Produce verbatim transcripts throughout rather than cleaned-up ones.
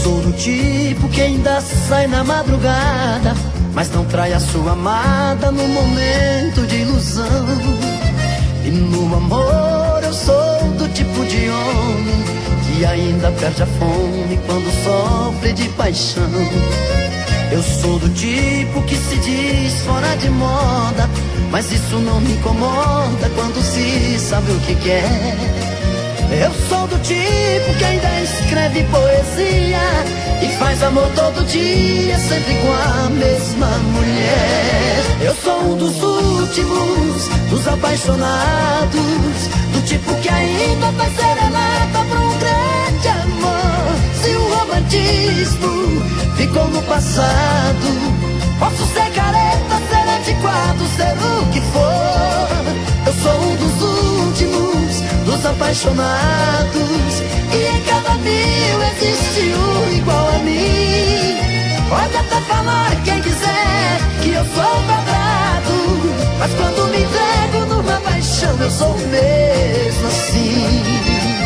sou do tipo que ainda sai na madrugada, mas não trai a sua amada no momento de ilusão. E no amor eu sou do tipo de homem que ainda perde a fome quando sofre de paixão. Eu sou do tipo que se diz fora de moda, mas isso não me incomoda quando se sabe o que quer. Eu sou do tipo que ainda escreve poesia e faz amor todo dia, sempre com a mesma mulher. Eu sou um dos últimos, dos apaixonados, do tipo que ainda faz serenata pra um grande amor. Se o romantismo ficou no passado, posso ser careta, ser antiquado, ser o que for. Eu sou um dos últimos, dos apaixonados, e em cada mil existe um igual a mim. Pode até falar quem quiser que eu sou quadrado, mas quando me entrego numa paixão eu sou mesmo assim.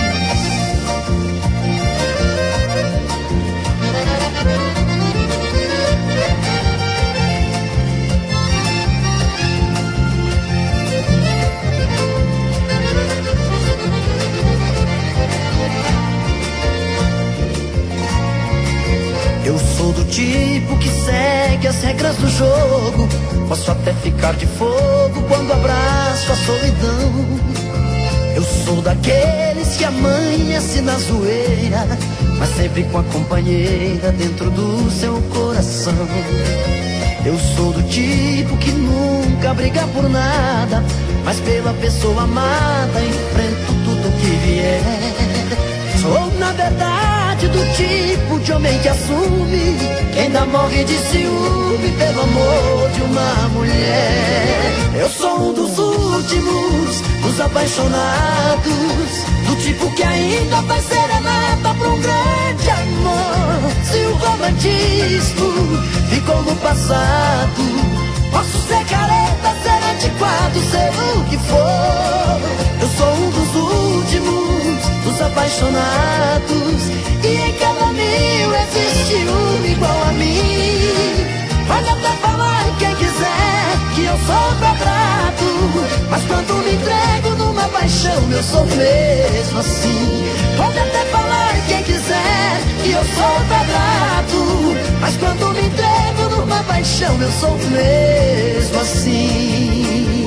Eu sou do tipo que segue as regras do jogo, posso até ficar de fogo quando abraço a solidão. Eu sou daqueles que amanhece na zoeira, mas sempre com a companheira dentro do seu coração. Eu sou do tipo que nunca briga por nada, mas pela pessoa amada enfrento tudo que vier. Sou na verdade do tipo de homem que assume, que ainda morre de ciúme pelo amor de uma mulher. Eu sou um dos últimos, dos apaixonados, do tipo que ainda faz serenata pra um grande amor. Se o romantismo ficou no passado, posso ser careta, ser antiquado, ser o que for. Eu sou um dos últimos, dos apaixonados, e em cada mil existe um igual a mim. Pode até falar quem quiser que eu sou quadrado, mas quando me entrego numa paixão eu sou mesmo assim. Pode até falar quem quiser que eu sou quadrado, mas quando me entrego numa paixão eu sou mesmo assim.